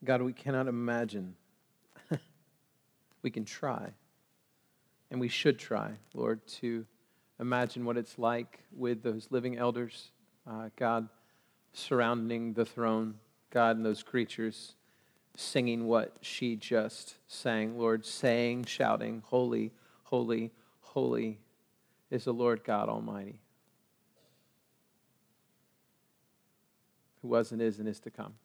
God, we cannot imagine. We can try, and we should try, Lord, to imagine what it's like with those living elders, God, surrounding the throne, God, and those creatures singing what she just sang, Lord, saying, shouting, holy, holy, holy is the Lord God Almighty, who was and is to come.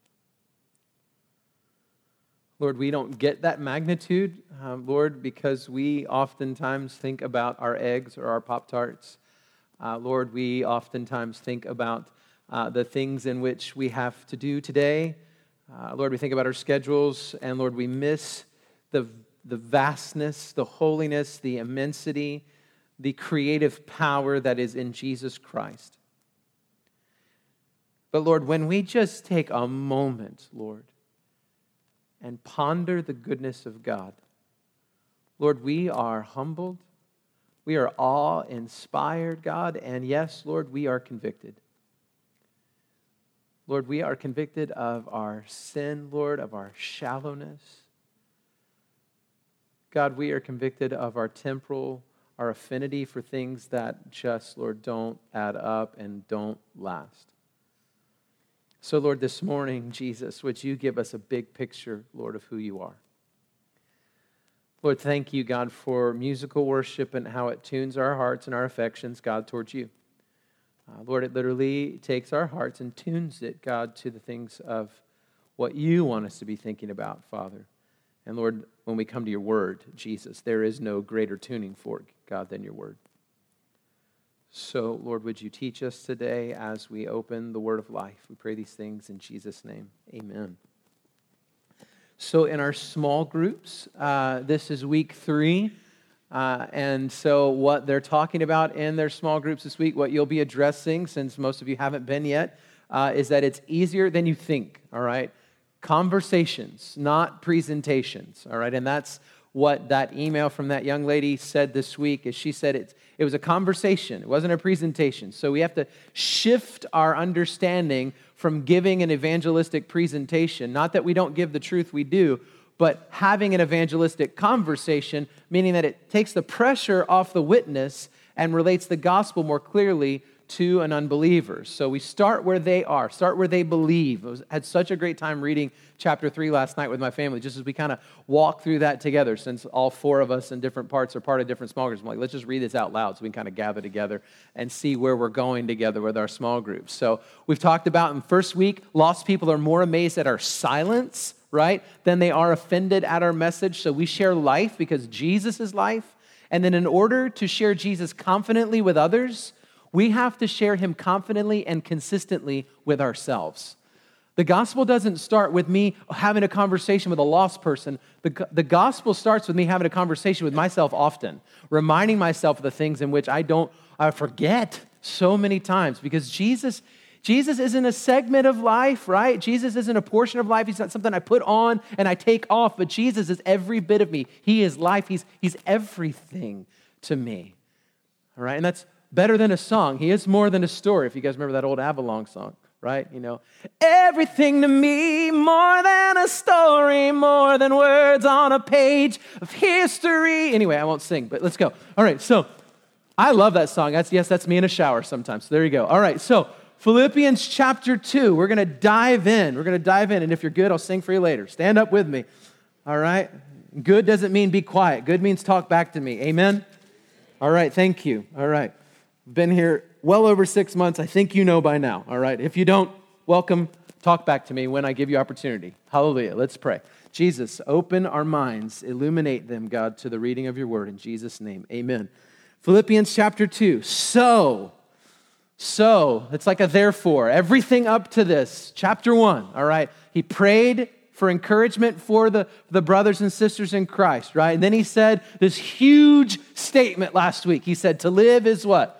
Lord, we don't get that magnitude, Lord, because we oftentimes think about our eggs or our Pop-Tarts. Lord, we oftentimes think about the things in which we have to do today. Lord, we think about our schedules, and Lord, we miss the vastness, the holiness, the immensity, the creative power that is in Jesus Christ. But Lord, when we just take a moment, Lord, and ponder the goodness of God, Lord, we are humbled, we are awe-inspired, God, and yes, Lord, we are convicted. Lord, we are convicted of our sin, Lord, of our shallowness. God, we are convicted of our temporal, our affinity for things that just, Lord, don't add up and don't last. So, Lord, this morning, Jesus, would you give us a big picture, Lord, of who you are? Lord, thank you, God, for musical worship and how it tunes our hearts and our affections, God, towards you. Lord, it literally takes our hearts and tunes it, God, to the things of what you want us to be thinking about, Father. And Lord, when we come to your word, Jesus, there is no greater tuning fork, God, than your word. So, Lord, would you teach us today as we open the word of life? We pray these things in Jesus' name. Amen. So in our small groups, this is week 3. And so what they're talking about in their small groups this week, what you'll be addressing, since most of you haven't been yet, is that it's easier than you think, all right? Conversations, not presentations, all right? And that's what that email from that young lady said this week, is she said it was a conversation. It wasn't a presentation. So we have to shift our understanding from giving an evangelistic presentation. Not that we don't give the truth, we do, but having an evangelistic conversation, meaning that it takes the pressure off the witness and relates the gospel more clearly to an unbeliever. So we start where they are, start where they believe. I had such a great time reading chapter 3 last night with my family, just as we kind of walk through that together, since all 4 of us in different parts are part of different small groups. I'm like, let's just read this out loud so we can kind of gather together and see where we're going together with our small groups. So we've talked about in first week, lost people are more amazed at our silence, right, than they are offended at our message. So we share life because Jesus is life. And then in order to share Jesus confidently with others, we have to share him confidently and consistently with ourselves. The gospel doesn't start with me having a conversation with a lost person. The gospel starts with me having a conversation with myself often, reminding myself of the things in which I forget so many times, because Jesus isn't a segment of life, right? Jesus isn't a portion of life. He's not something I put on and I take off, but Jesus is every bit of me. He is life. He's everything to me, all right? And that's better than a song. He is more than a story. If you guys remember that old Avalon song, right? You know, everything to me, more than a story, more than words on a page of history. Anyway, I won't sing, but let's go. All right, so I love that song. That's me in a shower sometimes. So there you go. All right, so Philippians chapter 2, we're going to dive in. And if you're good, I'll sing for you later. Stand up with me. All right? Good doesn't mean be quiet. Good means talk back to me. Amen? All right, thank you. All right. Been here well over 6 months. I think you know by now, all right? If you don't, welcome. Talk back to me when I give you opportunity. Hallelujah. Let's pray. Jesus, open our minds. Illuminate them, God, to the reading of your word. In Jesus' name, amen. Philippians chapter 2. So, it's like a therefore. Everything up to this. Chapter 1, all right? He prayed for encouragement for the brothers and sisters in Christ, right? And then he said this huge statement last week. He said, to live is what?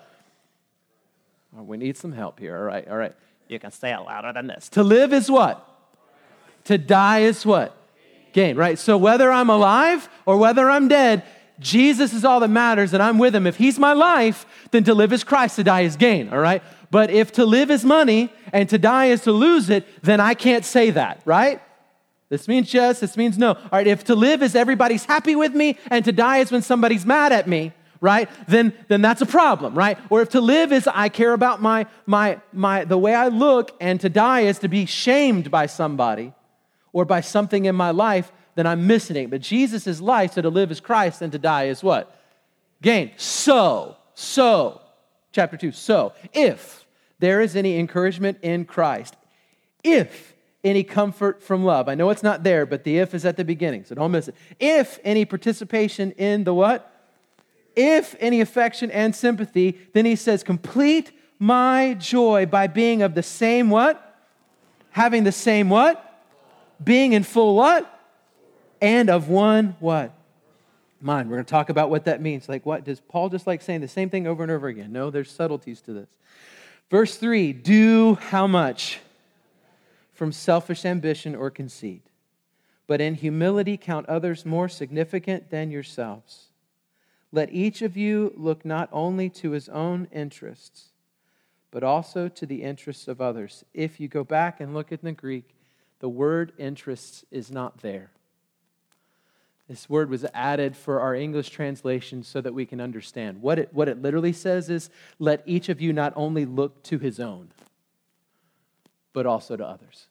Oh, we need some help here. All right. You can say it louder than this. To live is what? To die is what? Gain, right? So whether I'm alive or whether I'm dead, Jesus is all that matters, and I'm with him. If he's my life, then to live is Christ, to die is gain, all right? But if to live is money and to die is to lose it, then I can't say that, right? This means yes, this means no. All right, if to live is everybody's happy with me and to die is when somebody's mad at me, right? Then that's a problem, right? Or if to live is I care about the way I look and to die is to be shamed by somebody or by something in my life, then I'm missing it. But Jesus is life, so to live is Christ and to die is what? Gain. So, chapter 2, so if there is any encouragement in Christ, if any comfort from love. I know it's not there, but the if is at the beginning, so don't miss it. If any participation in the what? If any affection and sympathy, then he says, complete my joy by being of the same what? Having the same what? Being in full what? And of one what? Mind. We're going to talk about what that means. Like what? Does Paul just like saying the same thing over and over again? No, there's subtleties to this. Verse 3, do how much? From selfish ambition or conceit, but in humility count others more significant than yourselves. Let each of you look not only to his own interests, but also to the interests of others. If you go back and look at the Greek, the word interests is not there. This word was added for our English translation so that we can understand. What it literally says is, let each of you not only look to his own, but also to others.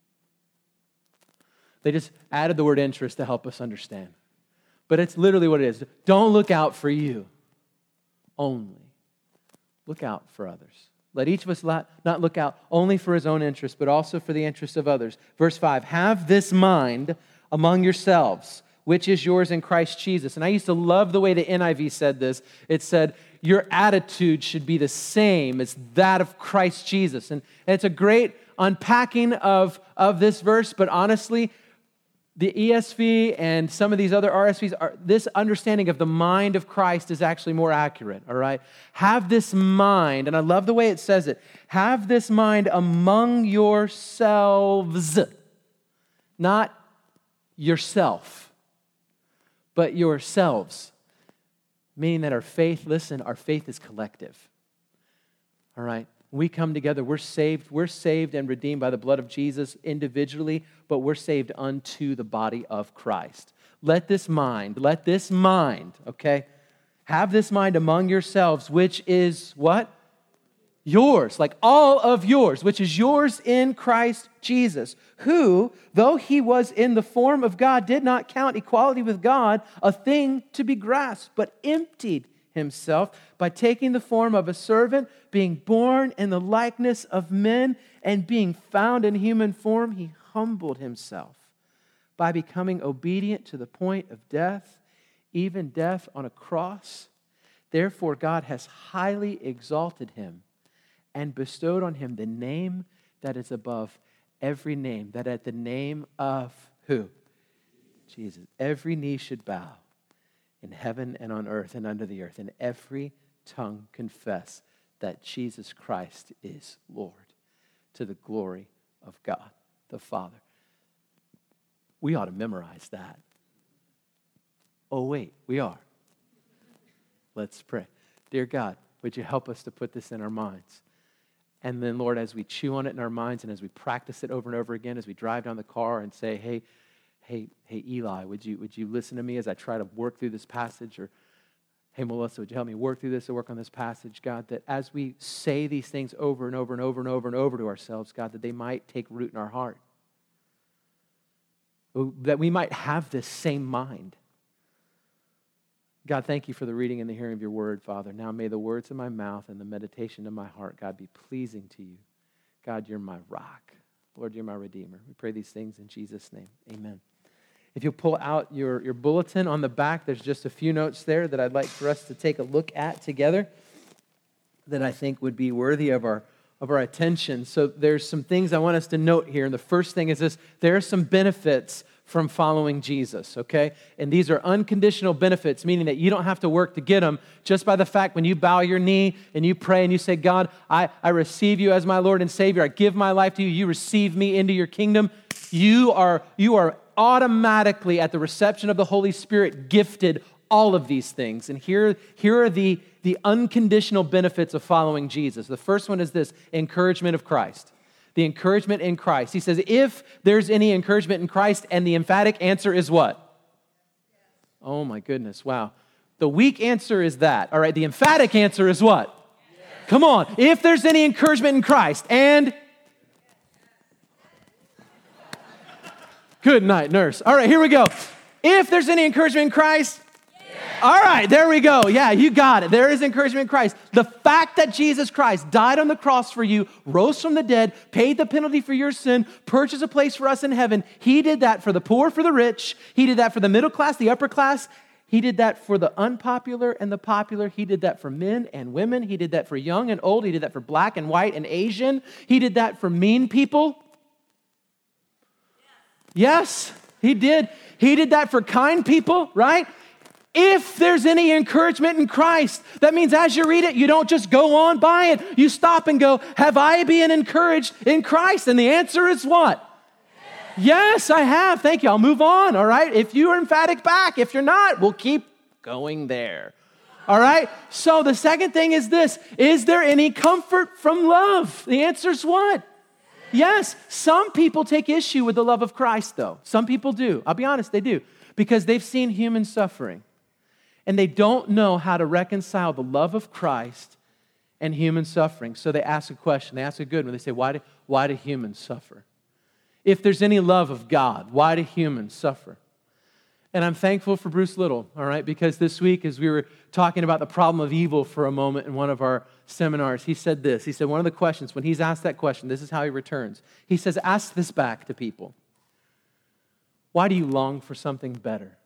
They just added the word interest to help us understand. But it's literally what it is. Don't look out for you only. Look out for others. Let each of us not look out only for his own interest, but also for the interests of others. Verse 5, have this mind among yourselves, which is yours in Christ Jesus. And I used to love the way the NIV said this. It said, your attitude should be the same as that of Christ Jesus. And it's a great unpacking of this verse, but honestly, the ESV and some of these other RSVs, this understanding of the mind of Christ is actually more accurate, all right? Have this mind, and I love the way it says it, have this mind among yourselves, not yourself, but yourselves, meaning that our faith is collective, all right? We come together, we're saved and redeemed by the blood of Jesus individually, but we're saved unto the body of Christ. Let this mind, okay, have this mind among yourselves, which is what? Yours, like all of yours, which is yours in Christ Jesus, who, though he was in the form of God, did not count equality with God a thing to be grasped, but emptied himself by taking the form of a servant, being born in the likeness of men, and being found in human form, he humbled himself by becoming obedient to the point of death, even death on a cross. Therefore, God has highly exalted him and bestowed on him the name that is above every name, that at the name of who? Jesus. Every knee should bow in heaven and on earth and under the earth, and every tongue confess that Jesus Christ is Lord, to the glory of God the Father. We ought to memorize that. Oh, wait, we are. Let's pray. Dear God, would you help us to put this in our minds? And then, Lord, as we chew on it in our minds and as we practice it over and over again, as we drive down the car and say, hey, Eli, would you listen to me as I try to work through this passage? Or, hey, Melissa, would you help me work through this or work on this passage, God? That as we say these things over and over and over and over and over to ourselves, God, that they might take root in our heart. That we might have this same mind. God, thank you for the reading and the hearing of your word, Father. Now may the words of my mouth and the meditation of my heart, God, be pleasing to you. God, you're my rock. Lord, you're my Redeemer. We pray these things in Jesus' name. Amen. If you'll pull out your bulletin on the back, there's just a few notes there that I'd like for us to take a look at together that I think would be worthy of our attention. So there's some things I want us to note here. And the first thing is this: there are some benefits from following Jesus, okay? And these are unconditional benefits, meaning that you don't have to work to get them. Just by the fact when you bow your knee and you pray and you say, God, I receive you as my Lord and Savior. I give my life to you. You receive me into your kingdom. You are automatically at the reception of the Holy Spirit gifted all of these things. And here are the unconditional benefits of following Jesus. The first one is this: encouragement of Christ. The encouragement in Christ. He says, if there's any encouragement in Christ, and the emphatic answer is what? Oh my goodness, wow. The weak answer is that. All right, the emphatic answer is what? Yes. Come on. If there's any encouragement in Christ, and... Good night, nurse. All right, here we go. If there's any encouragement in Christ, all right, there we go. Yeah, you got it. There is encouragement in Christ. The fact that Jesus Christ died on the cross for you, rose from the dead, paid the penalty for your sin, purchased a place for us in heaven. He did that for the poor, for the rich. He did that for the middle class, the upper class. He did that for the unpopular and the popular. He did that for men and women. He did that for young and old. He did that for black and white and Asian. He did that for mean people. Yes, he did. He did that for kind people, right? If there's any encouragement in Christ, that means as you read it, you don't just go on by it. You stop and go, have I been encouraged in Christ? And the answer is what? Yes, I have. Thank you. I'll move on, all right? If you are emphatic, back. If you're not, we'll keep going there. All right? So the second thing is this. Is there any comfort from love? The answer is what? Yes. Some people take issue with the love of Christ, though. Some people do. I'll be honest, they do. Because they've seen human suffering. And they don't know how to reconcile the love of Christ and human suffering. So they ask a question. They ask a good one. They say, why do humans suffer? If there's any love of God, why do humans suffer? And I'm thankful for Bruce Little, all right, because this week as we were talking about the problem of evil for a moment in one of our seminars, he said this. He said one of the questions, when he's asked that question, this is how he returns. He says, ask this back to people. Why do you long for something better?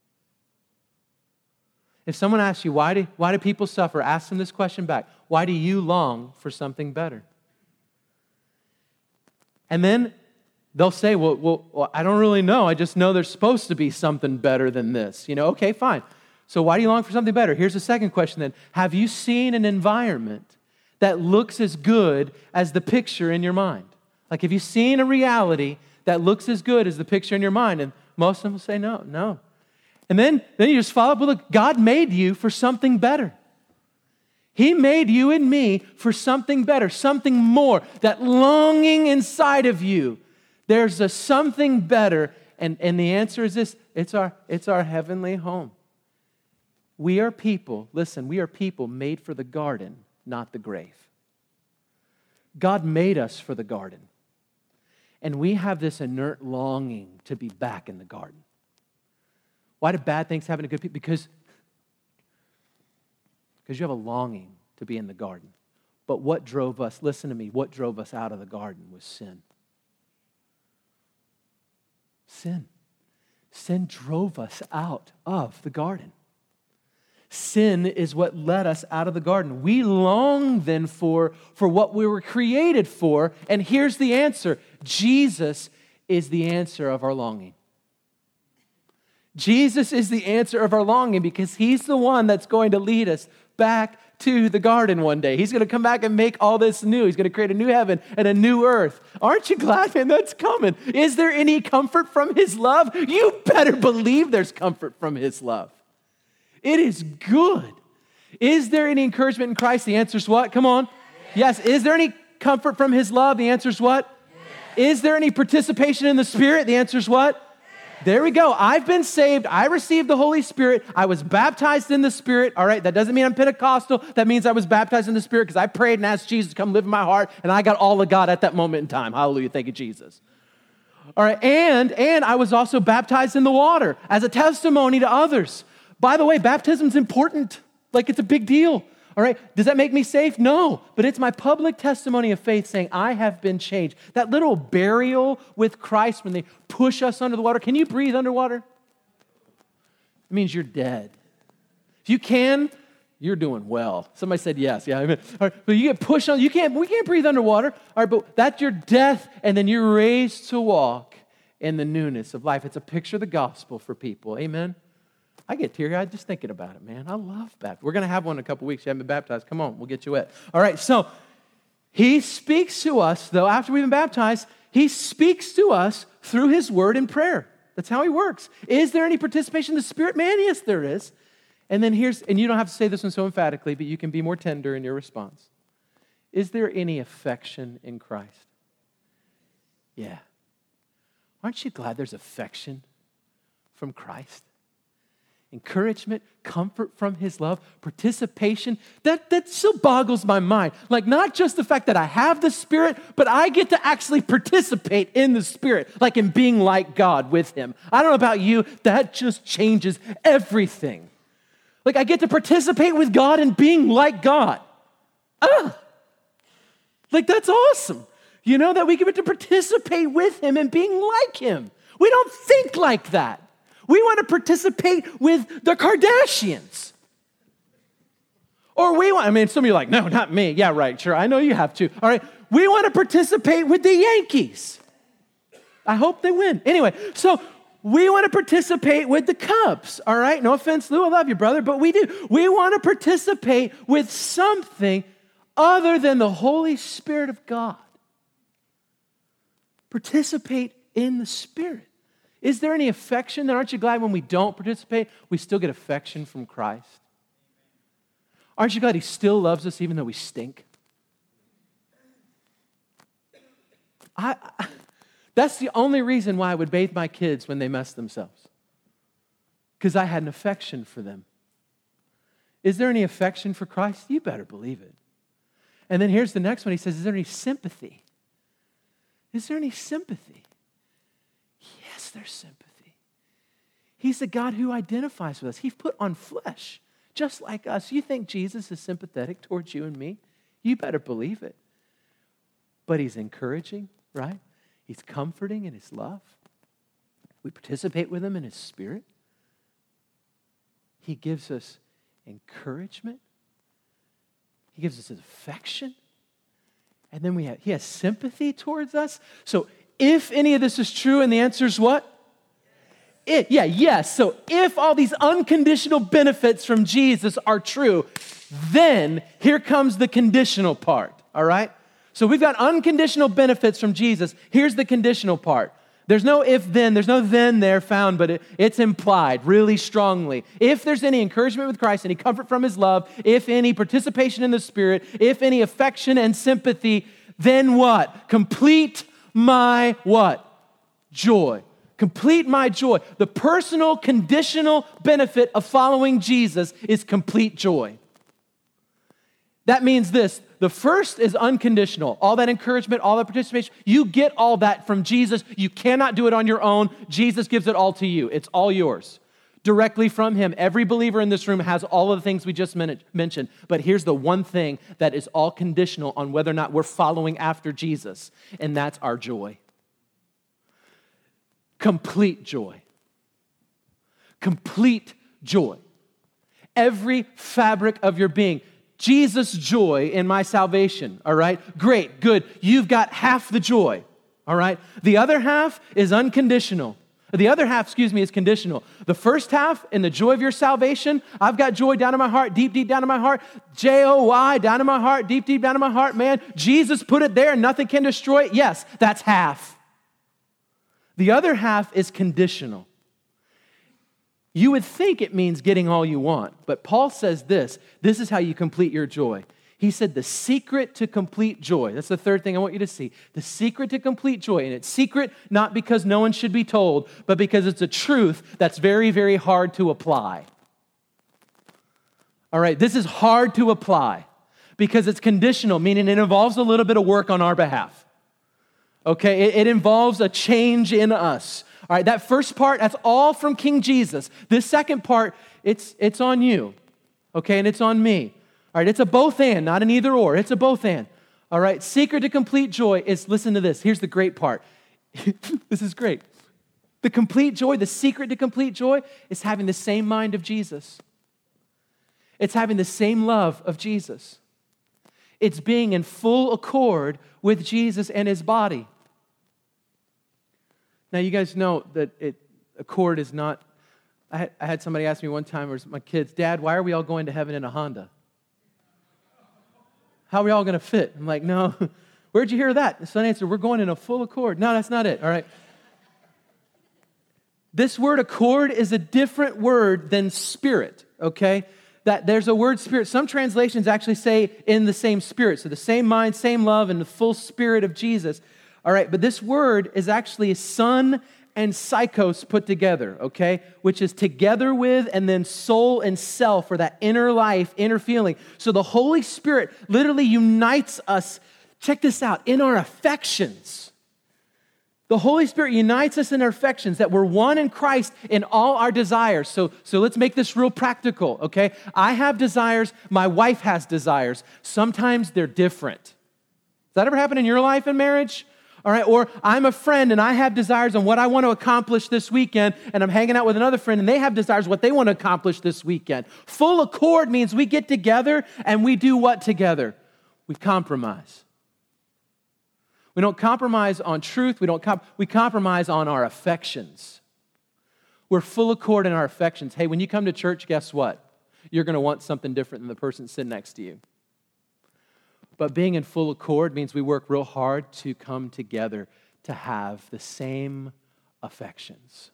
If someone asks you, why do people suffer? Ask them this question back. Why do you long for something better? And then they'll say, well, I don't really know. I just know there's supposed to be something better than this. Okay, fine. So why do you long for something better? Here's the second question then. Have you seen an environment that looks as good as the picture in your mind? Like, have you seen a reality that looks as good as the picture in your mind? And most of them will say no. And then you just follow up with, look, God made you for something better. He made you and me for something better, something more, that longing inside of you. There's a something better, and the answer is this, it's our heavenly home. We are people made for the garden, not the grave. God made us for the garden. And we have this inert longing to be back in the garden. Why do bad things happen to good people? Because you have a longing to be in the garden. But what drove us, listen to me, what drove us out of the garden was sin. Sin. Sin drove us out of the garden. Sin is what led us out of the garden. We long then for what we were created for, and here's the answer. Jesus is the answer of our longing. Jesus is the answer of our longing because He's the one that's going to lead us back to the garden one day. He's going to come back and make all this new. He's going to create a new heaven and a new earth. Aren't you glad, man, that's coming? Is there any comfort from His love? You better believe there's comfort from His love. It is good. Is there any encouragement in Christ? The answer is what? Come on. Yes. Is there any comfort from His love? The answer is what? Is there any participation in the Spirit? The answer is what? There we go. I've been saved. I received the Holy Spirit. I was baptized in the Spirit. All right, that doesn't mean I'm Pentecostal. That means I was baptized in the Spirit because I prayed and asked Jesus to come live in my heart, and I got all of God at that moment in time. Hallelujah. Thank you, Jesus. All right, and I was also baptized in the water as a testimony to others. By the way, baptism's important. Like, it's a big deal. All right, does that make me safe? No, but it's my public testimony of faith saying I have been changed. That little burial with Christ when they push us under the water. Can you breathe underwater? It means you're dead. If you can, you're doing well. Somebody said yes. Yeah, amen. All right, but you get pushed on. We can't breathe underwater. All right, but that's your death, and then you're raised to walk in the newness of life. It's a picture of the gospel for people. Amen. I get teary-eyed just thinking about it, man. I love baptism. We're going to have one in a couple weeks. You haven't been baptized. Come on, we'll get you wet. All right, so He speaks to us, though, after we've been baptized, He speaks to us through His word and prayer. That's how He works. Is there any participation in the Spirit? Man, yes, there is. And then and you don't have to say this one so emphatically, but you can be more tender in your response. Is there any affection in Christ? Yeah. Aren't you glad there's affection from Christ? Encouragement, comfort from his love, participation. That still boggles my mind. Like, not just the fact that I have the Spirit, but I get to actually participate in the Spirit, like in being like God with him. I don't know about you, that just changes everything. Like, I get to participate with God in being like God. Like, that's awesome. You know, that we get to participate with him and being like him. We don't think like that. We want to participate with the Kardashians. Or some of you are like, no, not me. Yeah, right, sure, I know you have to. All right, we want to participate with the Yankees. I hope they win. Anyway, so we want to participate with the Cubs, all right? No offense, Lou, I love you, brother, but we do. We want to participate with something other than the Holy Spirit of God. Participate in the Spirit. Is there any affection? Then aren't you glad when we don't participate, we still get affection from Christ? Aren't you glad he still loves us even though we stink? That's the only reason why I would bathe my kids when they mess themselves. Because I had an affection for them. Is there any affection for Christ? You better believe it. And then here's the next one. He says, is there any sympathy? Is there any sympathy? Yes, there's sympathy. He's the God who identifies with us. He put on flesh, just like us. You think Jesus is sympathetic towards you and me? You better believe it. But he's encouraging, right? He's comforting in his love. We participate with him in his Spirit. He gives us encouragement. He gives us his affection. And then he has sympathy towards us. So if any of this is true, and the answer is what? Yes. So if all these unconditional benefits from Jesus are true, then here comes the conditional part, all right? So we've got unconditional benefits from Jesus. Here's the conditional part. There's no if then, there's no then there found, but it's implied really strongly. If there's any encouragement with Christ, any comfort from his love, if any participation in the Spirit, if any affection and sympathy, then what? Complete my what? Joy. Complete my joy. The personal conditional benefit of following Jesus is complete joy. That means this. The first is unconditional. All that encouragement, all that participation, you get all that from Jesus. You cannot do it on your own. Jesus gives it all to you. It's all yours. Directly from him. Every believer in this room has all of the things we just mentioned. But here's the one thing that is all conditional on whether or not we're following after Jesus, and that's our joy. Complete joy. Complete joy. Every fabric of your being. Jesus' joy in my salvation, all right? Great, good. You've got half the joy, all right? The other half is unconditional. The other half, is conditional. The first half, in the joy of your salvation, I've got joy down in my heart, deep, deep down in my heart. Joy down in my heart, deep, deep down in my heart, man. Jesus put it there and nothing can destroy it. Yes, that's half. The other half is conditional. You would think it means getting all you want, but Paul says this is how you complete your joy. He said the secret to complete joy, that's the third thing I want you to see, the secret to complete joy, and it's secret not because no one should be told, but because it's a truth that's very, very hard to apply. All right, this is hard to apply because it's conditional, meaning it involves a little bit of work on our behalf. Okay, it involves a change in us. All right, that first part, that's all from King Jesus. This second part, it's on you, okay, and it's on me. All right, it's a both and, not an either or. It's a both and. All right, secret to complete joy is, listen to this. Here's the great part. This is great. The complete joy, the secret to complete joy is having the same mind of Jesus. It's having the same love of Jesus. It's being in full accord with Jesus and his body. Now, you guys know that accord is not, I had somebody ask me one time, or my kids, Dad, why are we all going to heaven in a Honda? How are we all going to fit? I'm like, no. Where'd you hear that? The son answered, we're going in a full accord. No, that's not it, all right? This word accord is a different word than spirit, okay? That there's a word spirit. Some translations actually say in the same spirit. So the same mind, same love, and the full spirit of Jesus. All right, but this word is actually son and psychos put together, okay? Which is together with and then soul and self, or that inner life, inner feeling. So the Holy Spirit literally unites us, check this out, in our affections. The Holy Spirit unites us in our affections, that we're one in Christ in all our desires. So let's make this real practical, okay? I have desires, my wife has desires. Sometimes they're different. Does that ever happen in your life in marriage? All right, or I'm a friend and I have desires on what I want to accomplish this weekend, and I'm hanging out with another friend and they have desires what they want to accomplish this weekend. Full accord means we get together and we do what together? We compromise. We don't compromise on truth. We compromise on our affections. We're full accord in our affections. Hey, when you come to church, guess what? You're going to want something different than the person sitting next to you. But being in full accord means we work real hard to come together to have the same affections.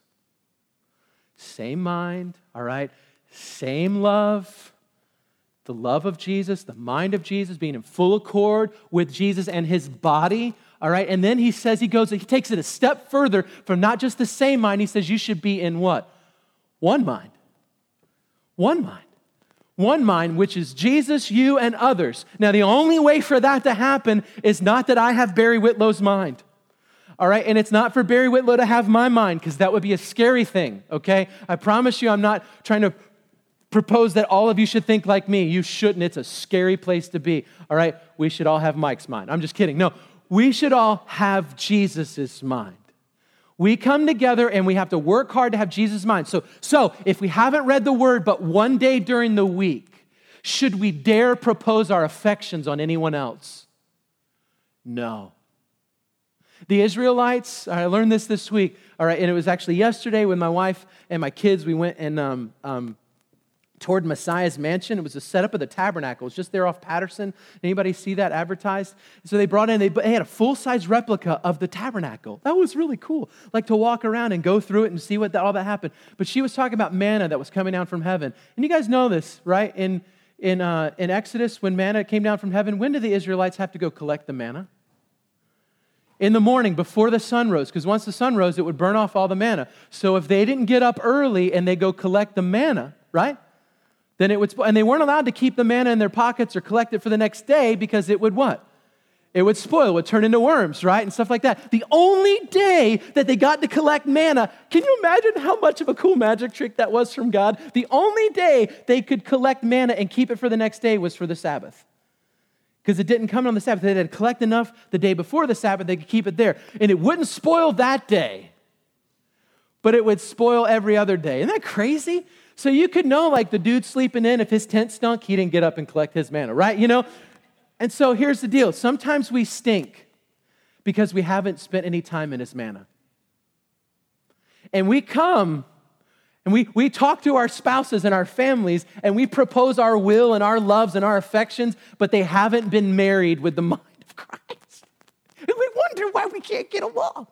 Same mind, all right? Same love. The love of Jesus, the mind of Jesus, being in full accord with Jesus and his body, all right? And then he takes it a step further from not just the same mind. He says you should be in what? One mind. One mind. One mind, which is Jesus, you, and others. Now, the only way for that to happen is not that I have Barry Whitlow's mind, all right? And it's not for Barry Whitlow to have my mind, because that would be a scary thing, okay? I promise you I'm not trying to propose that all of you should think like me. You shouldn't. It's a scary place to be, all right? We should all have Mike's mind. I'm just kidding. No, we should all have Jesus's mind. We come together and we have to work hard to have Jesus' mind. So if we haven't read the Word but one day during the week, should we dare propose our affections on anyone else? No. The Israelites, I learned this week, all right, and it was actually yesterday with my wife and my kids. We went and toward Messiah's mansion. It was a setup of the tabernacle. It's just there off Patterson. Anybody see that advertised? So they brought in, they had a full-size replica of the tabernacle. That was really cool, like to walk around and go through it and see all that happened. But she was talking about manna that was coming down from heaven. And you guys know this, right? In Exodus, when manna came down from heaven, when did the Israelites have to go collect the manna? In the morning, before the sun rose, because once the sun rose, it would burn off all the manna. So if they didn't get up early and they go collect the manna, right? Then it would, and they weren't allowed to keep the manna in their pockets or collect it for the next day, because it would what? It would spoil, it would turn into worms, right? And stuff like that. The only day that they got to collect manna, can you imagine how much of a cool magic trick that was from God? The only day they could collect manna and keep it for the next day was for the Sabbath. Because it didn't come on the Sabbath. They had to collect enough the day before the Sabbath, they could keep it there. And it wouldn't spoil that day, but it would spoil every other day. Isn't that crazy? So you could know, like, the dude sleeping in, if his tent stunk, he didn't get up and collect his manna, right? You know? And so here's the deal. Sometimes we stink because we haven't spent any time in his manna. And we come and we talk to our spouses and our families, and we propose our will and our loves and our affections, but they haven't been married with the mind of Christ. And we wonder why we can't get along.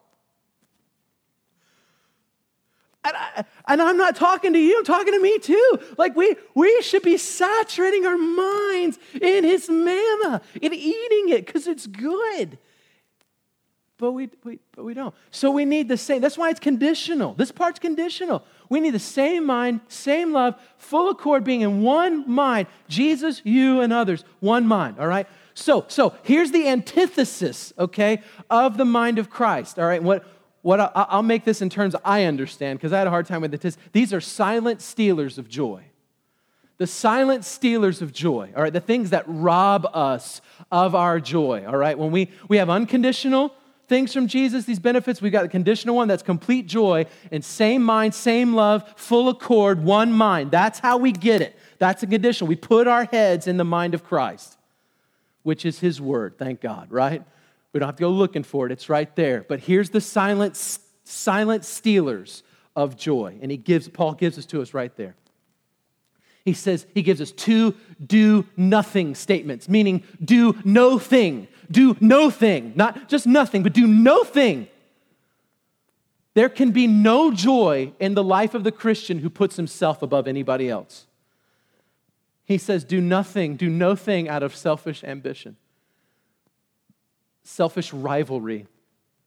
And I'm not talking to you, I'm talking to me too. Like we should be saturating our minds in his manna, in eating it, because it's good. But we don't. So we need the same. That's why it's conditional. This part's conditional. We need the same mind, same love, full accord, being in one mind. Jesus, you, and others. One mind, all right? So here's the antithesis, okay, of the mind of Christ, all right? I'll make this in terms I understand, because I had a hard time with it. These are silent stealers of joy. The silent stealers of joy, all right? The things that rob us of our joy, all right? When we have unconditional things from Jesus, these benefits, we've got the conditional one, that's complete joy, and same mind, same love, full accord, one mind. That's how we get it. That's a conditional. We put our heads in the mind of Christ, which is his word, thank God, right? We don't have to go looking for it. It's right there. But here's the silent stealers of joy. And Paul gives this to us right there. He says, he gives us two do-nothing statements, meaning do no thing. Do no thing. Not just nothing, but do no thing. There can be no joy in the life of the Christian who puts himself above anybody else. He says, do no thing out of selfish ambition, selfish rivalry,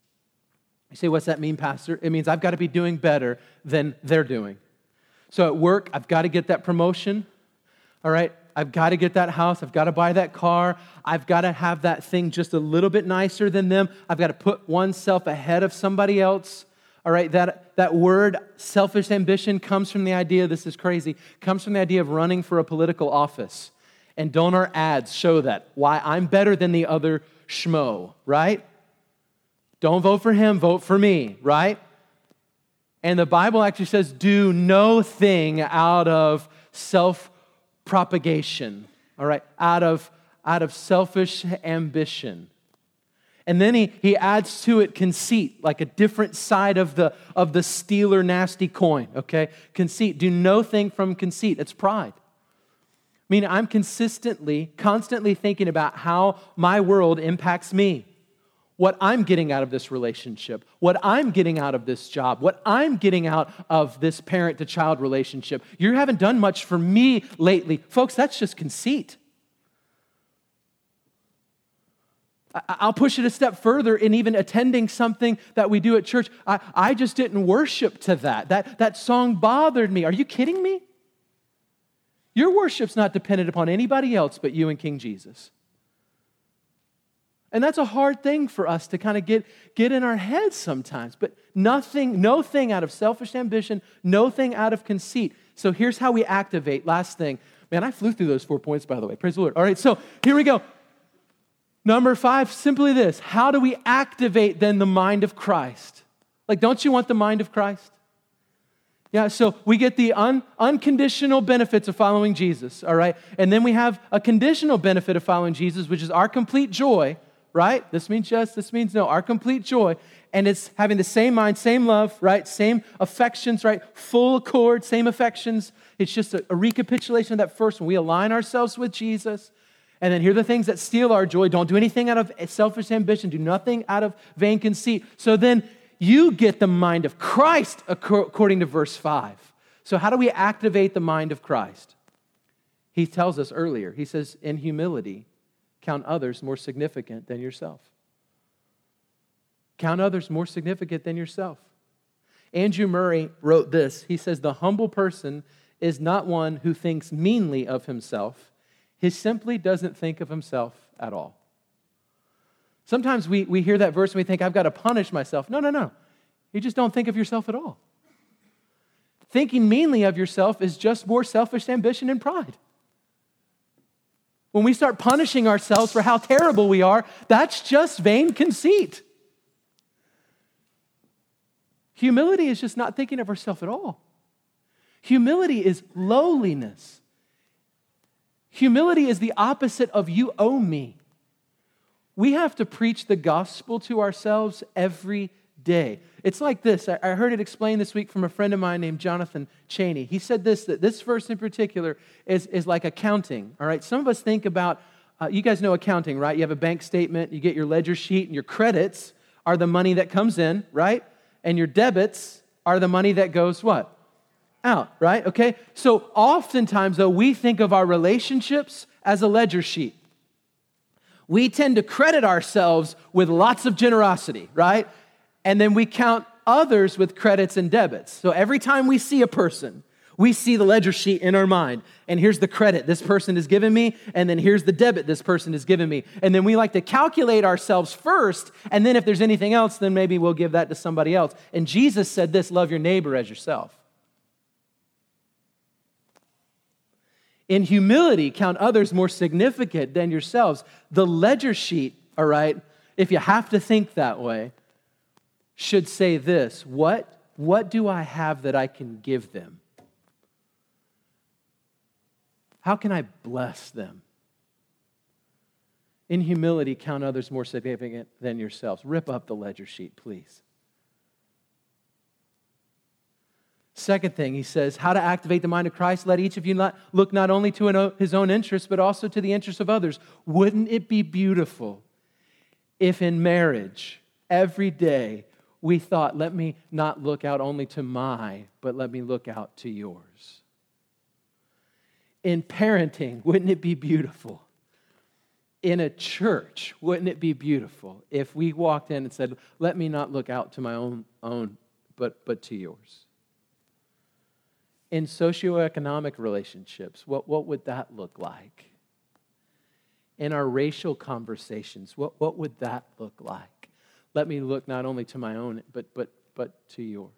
You say, what's that mean, Pastor? It means I've got to be doing better than they're doing. So at work, I've got to get that promotion, all right? I've got to get that house. I've got to buy that car. I've got to have that thing just a little bit nicer than them. I've got to put oneself ahead of somebody else, all right? That word, selfish ambition, comes from the idea, this is crazy, comes from the idea of running for a political office. And don't our ads show that? Why I'm better than the other schmo, right? Don't vote for him, vote for me, right? And the Bible actually says, do no thing out of self-propagation, all right? Out of selfish ambition. And then he adds to it conceit, like a different side of the steel or nasty coin, okay? Conceit. Do no thing from conceit. It's pride. I mean, I'm constantly thinking about how my world impacts me. What I'm getting out of this relationship, what I'm getting out of this job, what I'm getting out of this parent-to-child relationship. You haven't done much for me lately. Folks, that's just conceit. I'll push it a step further in even attending something that we do at church. I just didn't worship to that. That song bothered me. Are you kidding me? Your worship's not dependent upon anybody else but you and King Jesus. And that's a hard thing for us to kind of get in our heads sometimes. But no thing out of selfish ambition, no thing out of conceit. So here's how we activate. Last thing. Man, I flew through those 4 points, by the way. Praise the Lord. All right, so here we go. Number 5, simply this. How do we activate then the mind of Christ? Like, don't you want the mind of Christ? Yeah, so we get the unconditional benefits of following Jesus, all right? And then we have a conditional benefit of following Jesus, which is our complete joy, right? This means yes, this means no. Our complete joy. And it's having the same mind, same love, right? Same affections, right? Full accord, same affections. It's just a recapitulation of that first one. We align ourselves with Jesus. And then here are the things that steal our joy. Don't do anything out of selfish ambition. Do nothing out of vain conceit. So then you get the mind of Christ according to verse 5. So how do we activate the mind of Christ? He tells us earlier. He says, in humility, count others more significant than yourself. Count others more significant than yourself. Andrew Murray wrote this. He says, the humble person is not one who thinks meanly of himself. He simply doesn't think of himself at all. Sometimes we hear that verse and we think, I've got to punish myself. No. You just don't think of yourself at all. Thinking meanly of yourself is just more selfish ambition and pride. When we start punishing ourselves for how terrible we are, that's just vain conceit. Humility is just not thinking of ourselves at all. Humility is lowliness. Humility is the opposite of you owe me. We have to preach the gospel to ourselves every day. It's like this. I heard it explained this week from a friend of mine named Jonathan Chaney. He said this, that this verse in particular is like accounting. All right, some of us think about, you guys know accounting, right? You have a bank statement, you get your ledger sheet, and your credits are the money that comes in, right? And your debits are the money that goes what? Out, right? Okay? So oftentimes, though, we think of our relationships as a ledger sheet. We tend to credit ourselves with lots of generosity, right? And then we count others with credits and debits. So every time we see a person, we see the ledger sheet in our mind. And here's the credit this person has given me, and then here's the debit this person has given me. And then we like to calculate ourselves first, and then if there's anything else, then maybe we'll give that to somebody else. And Jesus said this, love your neighbor as yourself. In humility, count others more significant than yourselves. The ledger sheet, all right, if you have to think that way, should say this: what do I have that I can give them? How can I bless them? In humility, count others more significant than yourselves. Rip up the ledger sheet, please. Second thing, he says, how to activate the mind of Christ. Let each of you look not only to his own interests, but also to the interests of others. Wouldn't it be beautiful if in marriage, every day, we thought, let me not look out only to my, but let me look out to yours. In parenting, wouldn't it be beautiful in a church, wouldn't it be beautiful if we walked in and said, let me not look out to my own but to yours? In socioeconomic relationships, what would that look like? In our racial conversations, what would that look like? Let me look not only to my own, but to yours.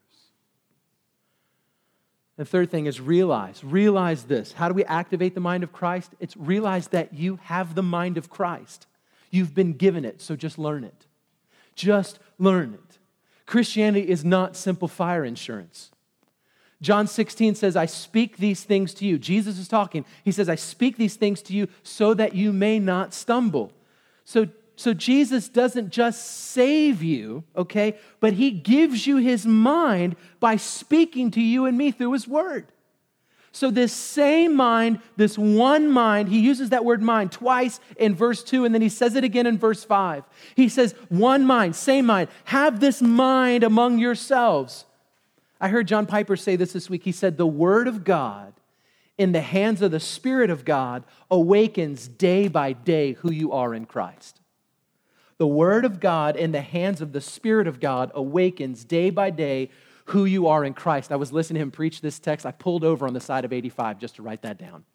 The third thing is realize this. How do we activate the mind of Christ? It's realize that you have the mind of Christ. You've been given it, so just learn it. Just learn it. Christianity is not simple fire insurance. John 16 says, I speak these things to you. Jesus is talking. He says, I speak these things to you so that you may not stumble. So Jesus doesn't just save you, okay, but he gives you his mind by speaking to you and me through his word. So this same mind, this one mind, he uses that word mind twice in verse 2, and then he says it again in verse 5. He says, one mind, same mind, have this mind among yourselves. I heard John Piper say this week. He said, the word of God in the hands of the Spirit of God awakens day by day who you are in Christ. The word of God in the hands of the Spirit of God awakens day by day who you are in Christ. I was listening to him preach this text. I pulled over on the side of 85 just to write that down.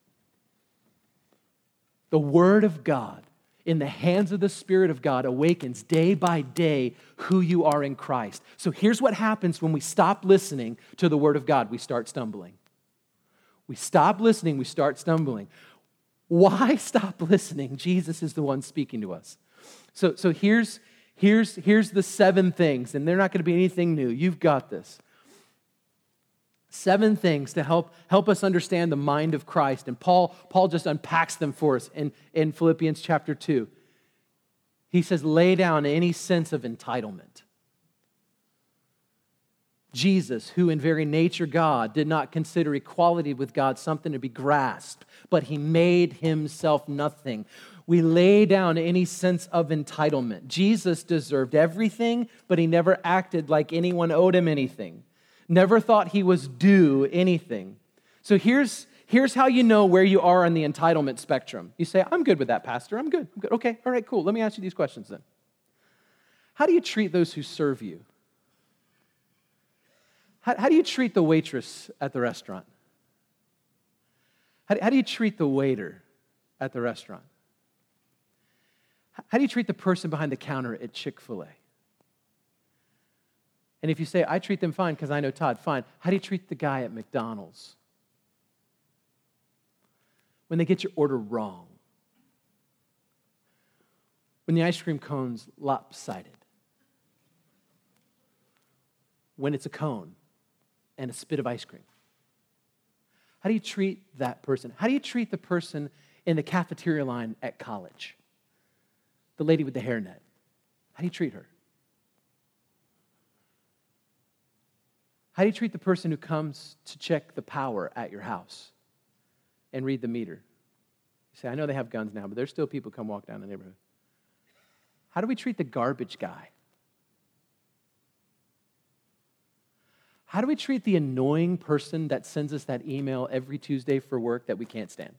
The word of God in the hands of the Spirit of God awakens day by day who you are in Christ. So here's what happens when we stop listening to the word of God. We start stumbling. We stop listening, we start stumbling. Why stop listening? Jesus is the one speaking to us. So here's the 7 things, and they're not going to be anything new. You've got this. 7 things to help us understand the mind of Christ. And Paul just unpacks them for us in Philippians chapter 2. He says, lay down any sense of entitlement. Jesus, who in very nature God, did not consider equality with God something to be grasped, but he made himself nothing. We lay down any sense of entitlement. Jesus deserved everything, but he never acted like anyone owed him anything. Never thought he was due anything. So here's how you know where you are on the entitlement spectrum. You say, I'm good with that, Pastor. I'm good. Okay, all right, cool. Let me ask you these questions then. How do you treat those who serve you? How do you treat the waitress at the restaurant? How do you treat the waiter at the restaurant? How do you treat the person behind the counter at Chick-fil-A? And if you say, I treat them fine because I know Todd, fine. How do you treat the guy at McDonald's when they get your order wrong? When the ice cream cone's lopsided? When it's a cone and a spit of ice cream? How do you treat that person? How do you treat the person in the cafeteria line at college? The lady with the hairnet. How do you treat her? How do you treat the person who comes to check the power at your house and read the meter? You say, I know they have guns now, but there's still people who come walk down the neighborhood. How do we treat the garbage guy? How do we treat the annoying person that sends us that email every Tuesday for work that we can't stand?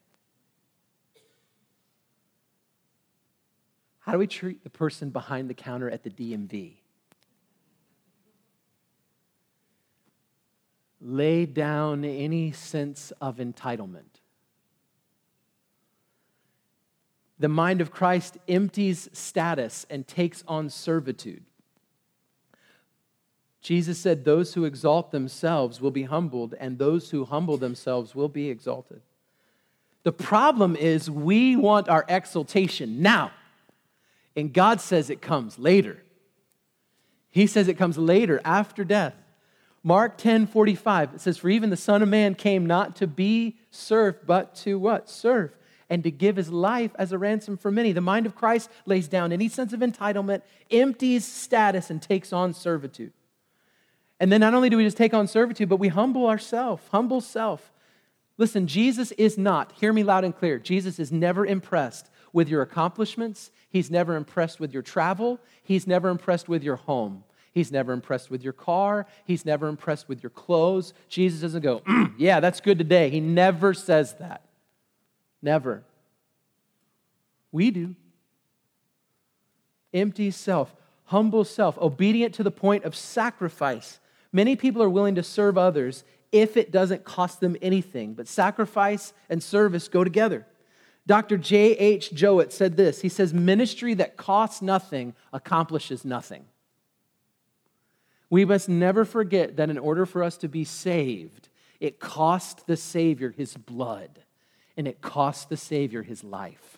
How do we treat the person behind the counter at the DMV? Lay down any sense of entitlement. The mind of Christ empties status and takes on servitude. Jesus said, those who exalt themselves will be humbled, and those who humble themselves will be exalted. The problem is we want our exaltation now, and God says it comes later. He says it comes later, after death. Mark 10:45, it says, for even the Son of Man came not to be served, but to what? Serve, and to give his life as a ransom for many. The mind of Christ lays down any sense of entitlement, empties status, and takes on servitude. And then not only do we just take on servitude, but we humble ourselves, humble self. Listen, Jesus is not, hear me loud and clear, Jesus is never impressed with your accomplishments. He's never impressed with your travel. He's never impressed with your home. He's never impressed with your car. He's never impressed with your clothes. Jesus doesn't go, yeah, that's good today. He never says that. Never. We do. Empty self, humble self, obedient to the point of sacrifice. Many people are willing to serve others if it doesn't cost them anything, but sacrifice and service go together. Dr. J.H. Jowett said this. He says, ministry that costs nothing accomplishes nothing. We must never forget that in order for us to be saved, it cost the Savior his blood, and it cost the Savior his life.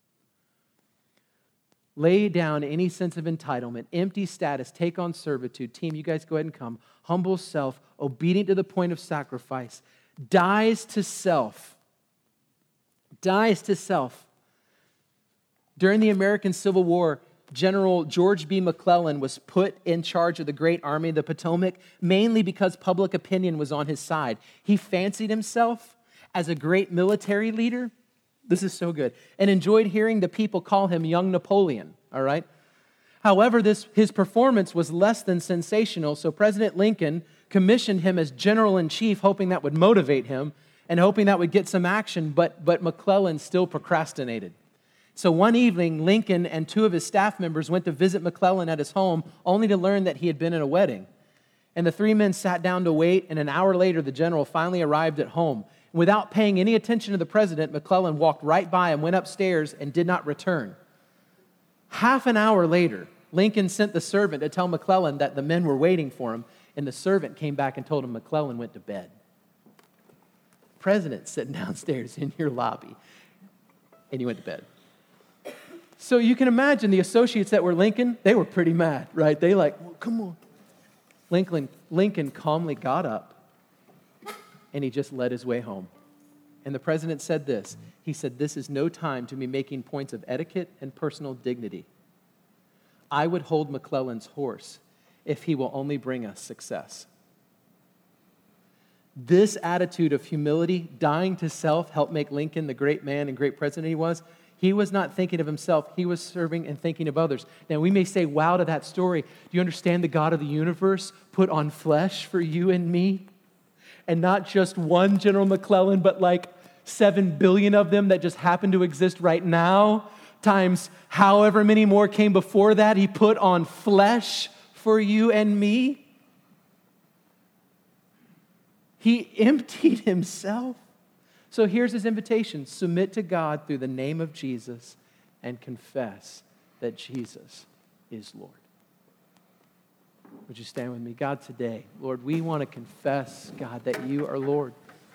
Lay down any sense of entitlement, empty status, take on servitude. Team, you guys go ahead and come. Humble self, obedient to the point of sacrifice, dies to self. Dies to self. During the American Civil War, General George B. McClellan was put in charge of the Great Army of the Potomac, mainly because public opinion was on his side. He fancied himself as a great military leader. This is so good. And enjoyed hearing the people call him young Napoleon, all right? However, his performance was less than sensational, so President Lincoln commissioned him as general-in-chief, hoping that would motivate him and hoping that would get some action, but McClellan still procrastinated. So one evening, Lincoln and two of his staff members went to visit McClellan at his home, only to learn that he had been in a wedding. And the three men sat down to wait, and an hour later, the general finally arrived at home. Without paying any attention to the president, McClellan walked right by and went upstairs and did not return. Half an hour later, Lincoln sent the servant to tell McClellan that the men were waiting for him, and the servant came back and told him McClellan went to bed. The president's sitting downstairs in your lobby, and he went to bed. So you can imagine the associates that were Lincoln, they were pretty mad, right? They like, well, come on. Lincoln calmly got up, and he just led his way home. And the president said this. He said, this is no time to be making points of etiquette and personal dignity. I would hold McClellan's horse if he will only bring us success. This attitude of humility, dying to self, helped make Lincoln the great man and great president he was. He was not thinking of himself. He was serving and thinking of others. Now, we may say, wow, to that story. Do you understand the God of the universe put on flesh for you and me? And not just one General McClellan, but like 7 billion of them that just happen to exist right now, times however many more came before that. He put on flesh for you and me. He emptied himself. So here's his invitation. Submit to God through the name of Jesus and confess that Jesus is Lord. Would you stand with me? God, today, Lord, we want to confess, God, that you are Lord.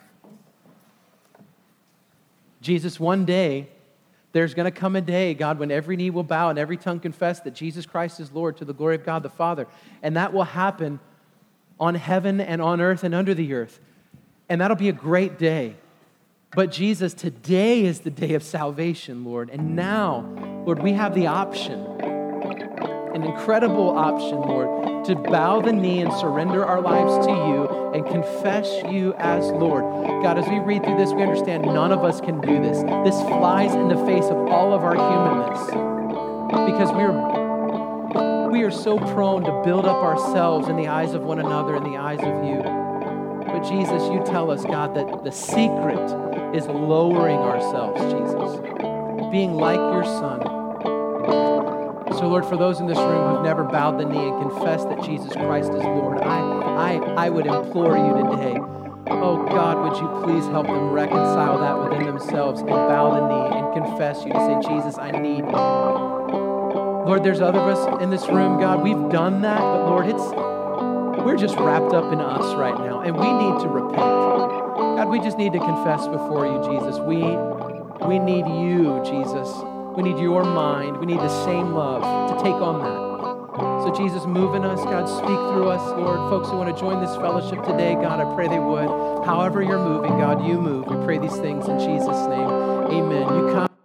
Jesus, one day, there's going to come a day, God, when every knee will bow and every tongue confess that Jesus Christ is Lord to the glory of God the Father. And that will happen on heaven and on earth and under the earth. And that'll be a great day. But Jesus, today is the day of salvation, Lord. And now, Lord, we have the option, an incredible option, Lord, to bow the knee and surrender our lives to you and confess you as Lord. God, as we read through this, we understand none of us can do this. This flies in the face of all of our humanness because we are so prone to build up ourselves in the eyes of one another, in the eyes of you. But Jesus, you tell us, God, that the secret is lowering ourselves, Jesus, being like your Son. So, Lord, for those in this room who've never bowed the knee and confessed that Jesus Christ is Lord, I would implore you today, oh God, would you please help them reconcile that within themselves and bow the knee and confess you to say, Jesus, I need you. Lord, there's other of us in this room, God, we've done that, but Lord, we're just wrapped up in us right now, and we need to repent. God, we just need to confess before you, Jesus. We need you, Jesus. We need your mind. We need the same love to take on that. So, Jesus, move in us. God, speak through us, Lord. Folks who want to join this fellowship today, God, I pray they would. However you're moving, God, you move. We pray these things in Jesus' name. Amen. You come.